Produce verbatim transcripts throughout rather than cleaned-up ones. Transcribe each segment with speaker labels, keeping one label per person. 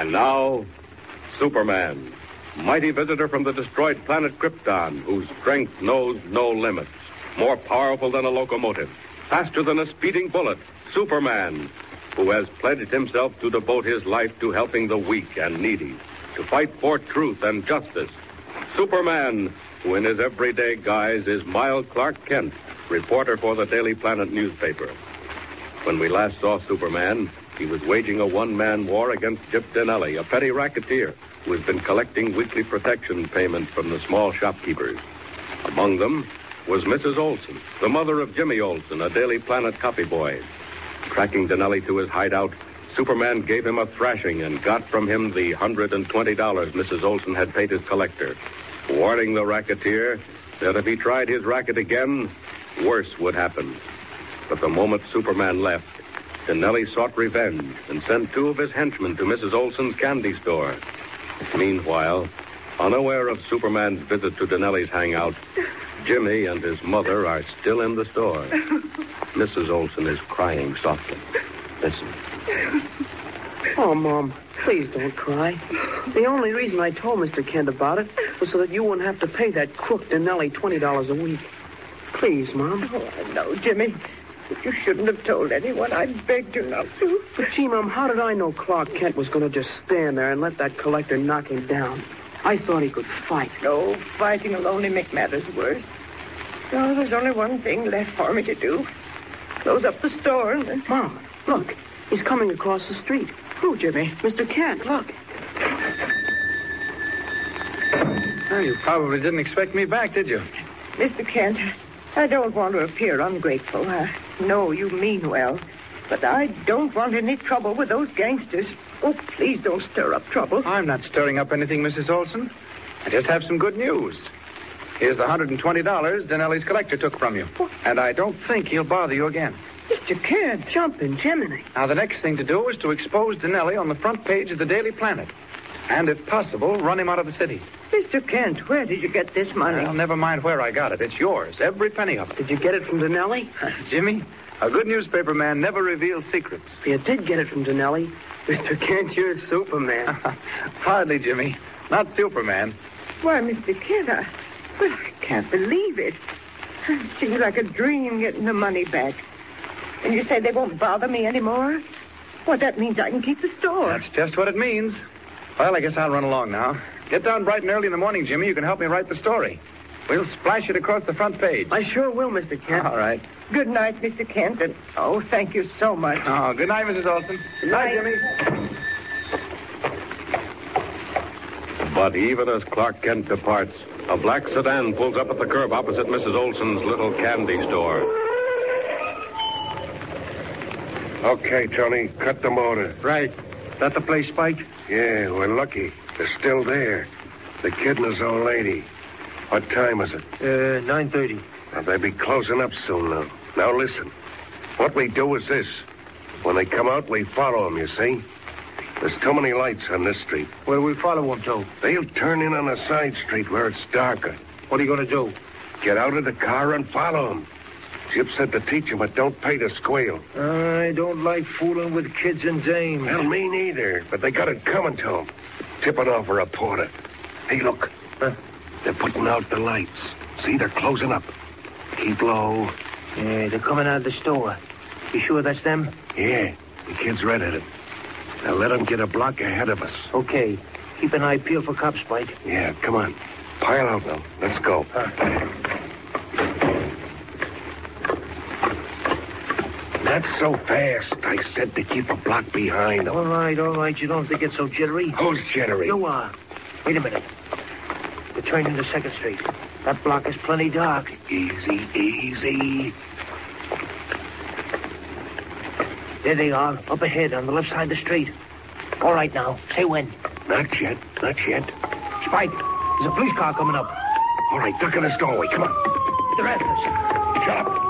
Speaker 1: And now, Superman, mighty visitor from the destroyed planet Krypton, whose strength knows no limits. More powerful than a locomotive, faster than a speeding bullet. Superman, who has pledged himself to devote his life to helping the weak and needy, to fight for truth and justice. Superman, who in his everyday guise is Miles Clark Kent, reporter for the Daily Planet newspaper. When we last saw Superman, he was waging a one-man war against Gyp Dinelli, a petty racketeer who has been collecting weekly protection payments from the small shopkeepers. Among them was Missus Olson, the mother of Jimmy Olson, a Daily Planet copy boy. Tracking Dinelli to his hideout, Superman gave him a thrashing and got from him the one hundred twenty dollars Missus Olson had paid his collector, warning the racketeer that if he tried his racket again, worse would happen. But the moment Superman left, Dinelli sought revenge and sent two of his henchmen to Missus Olson's candy store. Meanwhile, unaware of Superman's visit to Dinelli's hangout, Jimmy and his mother are still in the store. Missus Olson is crying softly. Listen.
Speaker 2: Oh, Mom, please don't cry. The only reason I told Mister Kent about it was so that you wouldn't have to pay that crook Dinelli twenty dollars a week. Please, Mom.
Speaker 3: Oh, I know, Jimmy. But you shouldn't have told anyone. I begged you not to.
Speaker 2: But, gee, Mom, how did I know Clark Kent was going to just stand there and let that collector knock him down? I thought he could fight.
Speaker 3: No, fighting will only make matters worse. No, there's only one thing left for me to do. Close up the store and then...
Speaker 2: Mom, look. He's coming across the street.
Speaker 3: Who, Jimmy?
Speaker 2: Mister Kent, look.
Speaker 4: Well, you probably didn't expect me back, did you?
Speaker 3: Mister Kent, I don't want to appear ungrateful. I know you mean well. But I don't want any trouble with those gangsters. Oh, please don't stir up trouble.
Speaker 4: I'm not stirring up anything, Missus Olson. I just have some good news. Here's the one hundred twenty dollars Dinelli's collector took from you. What? And I don't think he'll bother you again.
Speaker 3: Mister Kent,
Speaker 2: jumping Jiminy.
Speaker 4: Now, the next thing to do is to expose Dinelli on the front page of the Daily Planet. And, if possible, run him out of the city.
Speaker 3: Mister Kent, where did you get this money?
Speaker 4: Well, never mind where I got it. It's yours, every penny of it.
Speaker 2: Did you get it from Dinelli?
Speaker 4: Jimmy, a good newspaper man never reveals secrets.
Speaker 2: If you did get it from Dinelli, Mister Kent, you're Superman.
Speaker 4: Hardly, Jimmy. Not Superman.
Speaker 3: Why, Mister Kent, I, well, I can't believe it. It seems like a dream getting the money back. And you say they won't bother me anymore? Well, that means I can keep the store.
Speaker 4: That's just what it means. Well, I guess I'll run along now. Get down bright and early in the morning, Jimmy. You can help me write the story. We'll splash it across the front page.
Speaker 2: I sure will, Mister Kent.
Speaker 4: All right.
Speaker 3: Good night, Mister Kent. And, oh, thank you so much.
Speaker 4: Oh, good night, Missus Olson.
Speaker 3: Good night,
Speaker 4: Jimmy.
Speaker 1: But even as Clark Kent departs, a black sedan pulls up at the curb opposite Missus Olson's little candy store.
Speaker 5: Okay, Tony, cut the motor.
Speaker 4: Right. That the place, Spike?
Speaker 5: Yeah, we're lucky. They're still there. The kid and his old lady. What time is it?
Speaker 2: Uh, nine thirty.
Speaker 5: Well, they'll be closing up soon now. Now, listen. What we do is this. When they come out, we follow them, you see? There's too many lights on this street.
Speaker 2: Where do we follow them to?
Speaker 5: They'll turn in on a side street where it's darker.
Speaker 2: What are you going to do?
Speaker 5: Get out of the car and follow them. Chip said to teach him, but don't pay to squeal.
Speaker 2: I don't like fooling with kids and dames.
Speaker 5: Well, me neither, but they got it coming to them. Tipping off a reporter. Hey, look.
Speaker 2: Huh?
Speaker 5: They're putting out the lights. See, they're closing up. Keep low.
Speaker 2: Yeah, they're coming out of the store. You sure that's them?
Speaker 5: Yeah, the kid's red at it. Now let them get a block ahead of us.
Speaker 2: Okay. Keep an eye peeled for cops, Spike.
Speaker 5: Yeah, come on. Pile out now. Let's go.
Speaker 2: Huh.
Speaker 5: Not so fast. I said to keep a block behind them.
Speaker 2: All right, all right. You don't have to get so jittery.
Speaker 5: Who's jittery?
Speaker 2: You are. Wait a minute. We're turning to second Street. That block is plenty dark.
Speaker 5: Easy, easy.
Speaker 2: There they are, up ahead on the left side of the street. All right now. Say when.
Speaker 5: Not yet, not yet.
Speaker 2: Spike, there's a police car coming up.
Speaker 5: All right, duck in this doorway. Come on.
Speaker 2: They're after us.
Speaker 5: Shut up.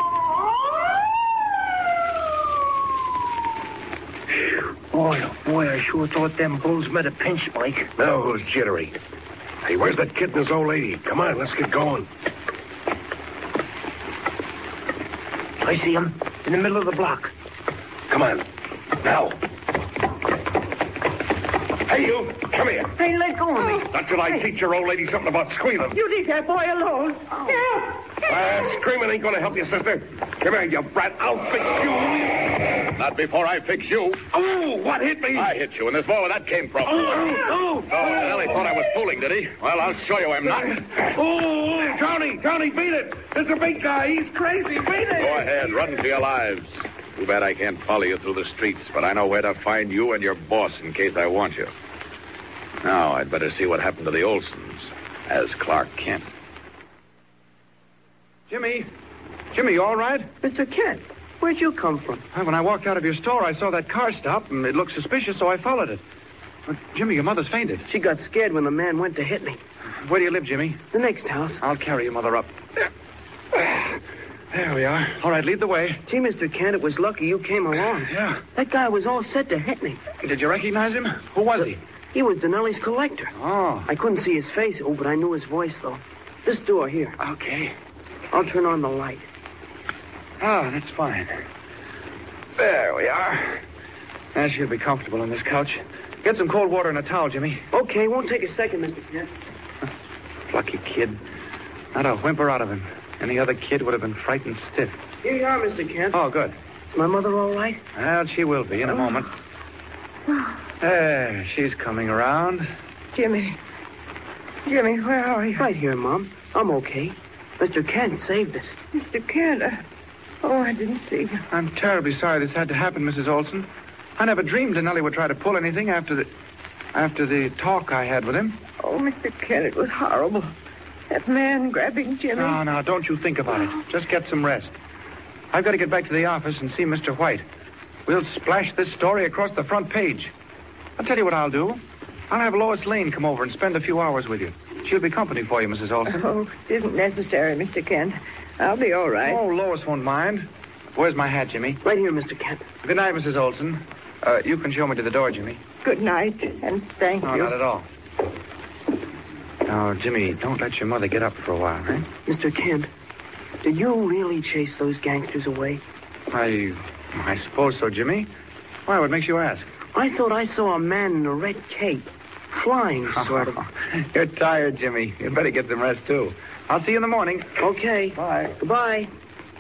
Speaker 2: Boy, oh boy, I sure thought them bulls met a pinch, Spike.
Speaker 5: Now who's jittery? Hey, where's that kid and his old lady? Come on, let's get going.
Speaker 2: I see him in the middle of the block.
Speaker 5: Come on. Now. Hey, you. Come here.
Speaker 2: Hey, let go of me.
Speaker 5: Not till I teach your old lady something about squealing.
Speaker 3: You leave that boy alone. Help!
Speaker 5: Uh, screaming ain't going to help you, sister. Come here, you brat. I'll fix you.
Speaker 1: Not before I fix you.
Speaker 5: Oh, what hit me?
Speaker 1: I hit you, and this where that came from.
Speaker 5: Oh, oh,
Speaker 1: Oh, Nellie thought I was fooling, did he? Well, I'll show you I'm not.
Speaker 5: Oh, Johnny, Johnny, beat it. There's a big guy. He's crazy. Beat it.
Speaker 1: Go ahead, run for your lives. Too bad I can't follow you through the streets, but I know where to find you and your boss in case I want you. Now, I'd better see what happened to the Olsons as Clark Kent.
Speaker 4: Jimmy. Jimmy, you all right?
Speaker 2: Mister Kent, where'd you come from?
Speaker 4: Well, when I walked out of your store, I saw that car stop, and it looked suspicious, so I followed it. But, Jimmy, your mother's fainted.
Speaker 2: She got scared when the man went to hit me.
Speaker 4: Where do you live, Jimmy?
Speaker 2: The next house.
Speaker 4: I'll carry your mother up. There we are. All right, lead the way.
Speaker 2: Gee, Mister Kent, it was lucky you came along.
Speaker 4: Yeah.
Speaker 2: That guy was all set to hit me.
Speaker 4: Did you recognize him? Who was he?
Speaker 2: He was Denelli's collector.
Speaker 4: Oh.
Speaker 2: I couldn't see his face, oh, but I knew his voice, though. This door here.
Speaker 4: Okay.
Speaker 2: I'll turn on the light.
Speaker 4: Ah, that's fine. There we are. Now she'll be comfortable on this couch. Get some cold water and a towel, Jimmy.
Speaker 2: Okay, won't take a second, Mister Kent.
Speaker 4: Plucky kid. Not a whimper out of him. Any other kid would have been frightened stiff.
Speaker 2: Here you are, Mister Kent.
Speaker 4: Oh, good.
Speaker 2: Is my mother all right?
Speaker 4: Well, she will be in a moment. There, she's coming around.
Speaker 3: Jimmy. Jimmy, where are you?
Speaker 2: Right here, Mom. I'm okay. Mister Kent saved us.
Speaker 3: Mister Kent. uh, Oh, I didn't see you.
Speaker 4: I'm terribly sorry this had to happen, Missus Olson. I never dreamed Denelli would try to pull anything after the... after the talk I had with him.
Speaker 3: Oh, Mister Kent, it was horrible. That man grabbing Jimmy.
Speaker 4: No, no, don't you think about it. Just get some rest. I've got to get back to the office and see Mister White. We'll splash this story across the front page. I'll tell you what I'll do. I'll have Lois Lane come over and spend a few hours with you. She'll be company for you, Missus Olson.
Speaker 3: Oh, it isn't necessary, Mister Kent. I'll be all right.
Speaker 4: Oh, Lois won't mind. Where's my hat, Jimmy?
Speaker 2: Right here, Mister Kent.
Speaker 4: Good night, Missus Olson. Uh, you can show me to the door, Jimmy.
Speaker 3: Good night, and thank
Speaker 4: No,
Speaker 3: you.
Speaker 4: not at all. Now, Jimmy, don't let your mother get up for a while, eh?
Speaker 2: Mister Kent, did you really chase those gangsters away?
Speaker 4: I... I suppose so, Jimmy. Why, what makes you ask?
Speaker 2: I thought I saw a man in a red cape. Flying, sort of.
Speaker 4: You're tired, Jimmy. You'd better get some rest, too. I'll see you in the morning.
Speaker 2: Okay.
Speaker 4: Bye.
Speaker 2: Goodbye.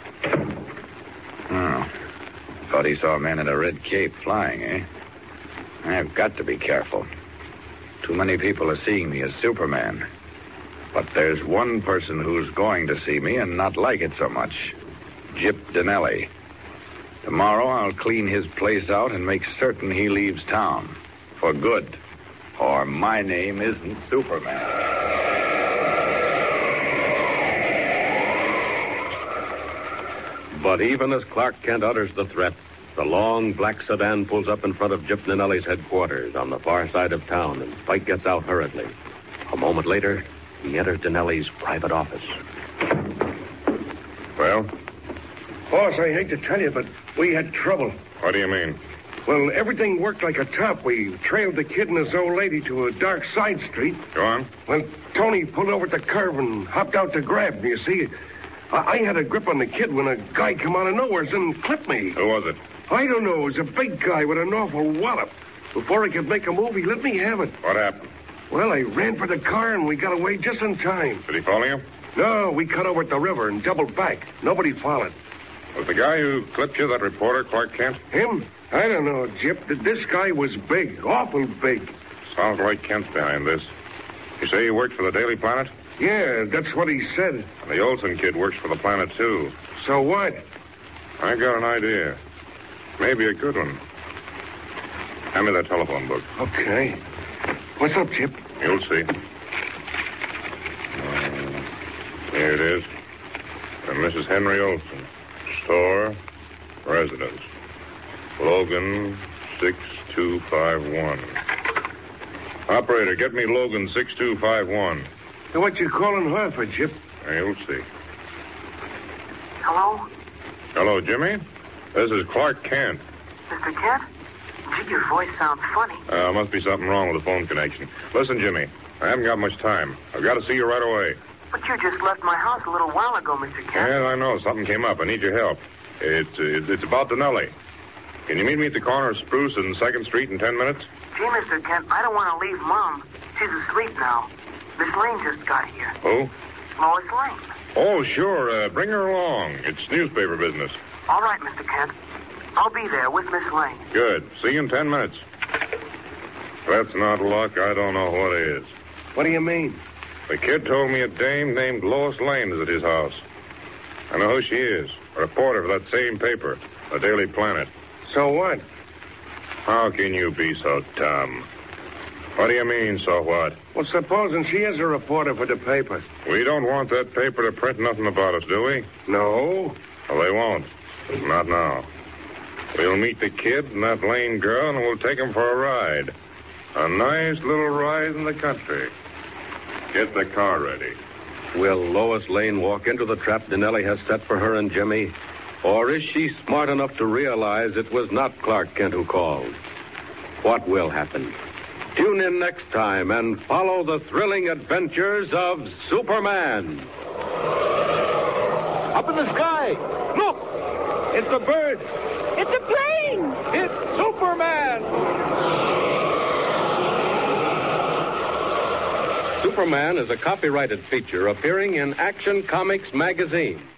Speaker 1: Oh. Thought he saw a man in a red cape flying, eh? I've got to be careful. Too many people are seeing me as Superman. But there's one person who's going to see me and not like it so much. Gyp Denelli. Tomorrow I'll clean his place out and make certain he leaves town. For good. Or my name isn't Superman. But even as Clark Kent utters the threat, the long black sedan pulls up in front of Gyp Denelli's headquarters on the far side of town, and Pike gets out hurriedly. A moment later, he enters Denelli's private office.
Speaker 5: Well? Boss, I hate to tell you, but we had trouble.
Speaker 1: What do you mean?
Speaker 5: Well, everything worked like a top. We trailed the kid and his old lady to a dark side street.
Speaker 1: Go on.
Speaker 5: Well, Tony pulled over at the curb and hopped out to grab me, you see. I, I had a grip on the kid when a guy come out of nowhere and clipped me.
Speaker 1: Who was it?
Speaker 5: I don't know. It was a big guy with an awful wallop. Before I could make a move, he let me have it.
Speaker 1: What happened?
Speaker 5: Well, I ran for the car and we got away just in time.
Speaker 1: Did he follow you?
Speaker 5: No, we cut over at the river and doubled back. Nobody followed.
Speaker 1: Was the guy who clipped you that reporter, Clark Kent?
Speaker 5: Him? I don't know, Gyp. This guy was big, awful big.
Speaker 1: Sounds like Kent's behind this. You say he worked for the Daily Planet?
Speaker 5: Yeah, that's what he said.
Speaker 1: And the Olsen kid works for the Planet, too.
Speaker 5: So what?
Speaker 1: I got an idea. Maybe a good one. Hand me that telephone book.
Speaker 5: Okay. What's up, Gyp?
Speaker 1: You'll see. Uh, here it is. From Missus Henry Olsen. Store, residence. Logan, six two five one. Operator, get me Logan, six two five one.
Speaker 5: So what you calling her for, Gyp?
Speaker 1: You'll see.
Speaker 2: Hello?
Speaker 1: Hello, Jimmy. This is Clark Kent.
Speaker 2: Mister Kent? Gee, your voice sounds funny.
Speaker 1: Uh, must be something wrong with the phone connection. Listen, Jimmy, I haven't got much time. I've got to see you right away.
Speaker 2: But you just left my house a little while ago, Mister Kent.
Speaker 1: Yeah, I know. Something came up. I need your help. It's, uh, it's about Denelli. Can you meet me at the corner of Spruce and second Street in ten minutes?
Speaker 2: Gee, Mister Kent, I don't want to leave Mom. She's asleep now. Miss Lane just got here.
Speaker 1: Who?
Speaker 2: Lois Lane.
Speaker 1: Oh, sure. Uh, bring her along. It's newspaper business.
Speaker 2: All right, Mister Kent. I'll be there with Miss Lane.
Speaker 1: Good. See you in ten minutes. If that's not luck, I don't know what is.
Speaker 5: What do you mean?
Speaker 1: The kid told me a dame named Lois Lane is at his house. I know who she is. A reporter for that same paper, the Daily Planet.
Speaker 5: So what?
Speaker 1: How can you be so dumb? What do you mean, so what?
Speaker 5: Well, supposing she is a reporter for the paper.
Speaker 1: We don't want that paper to print nothing about us, do we?
Speaker 5: No.
Speaker 1: Well, they won't. Not now. We'll meet the kid and that Lane girl, and we'll take 'em for a ride. A nice little ride in the country. Get the car ready. Will Lois Lane walk into the trap Dinelli has set for her and Jimmy? Or is she smart enough to realize it was not Clark Kent who called? What will happen? Tune in next time and follow the thrilling adventures of Superman. Up in the sky! Look! It's a bird!
Speaker 3: It's a plane!
Speaker 1: It's Superman! Superman is a copyrighted feature appearing in Action Comics magazine.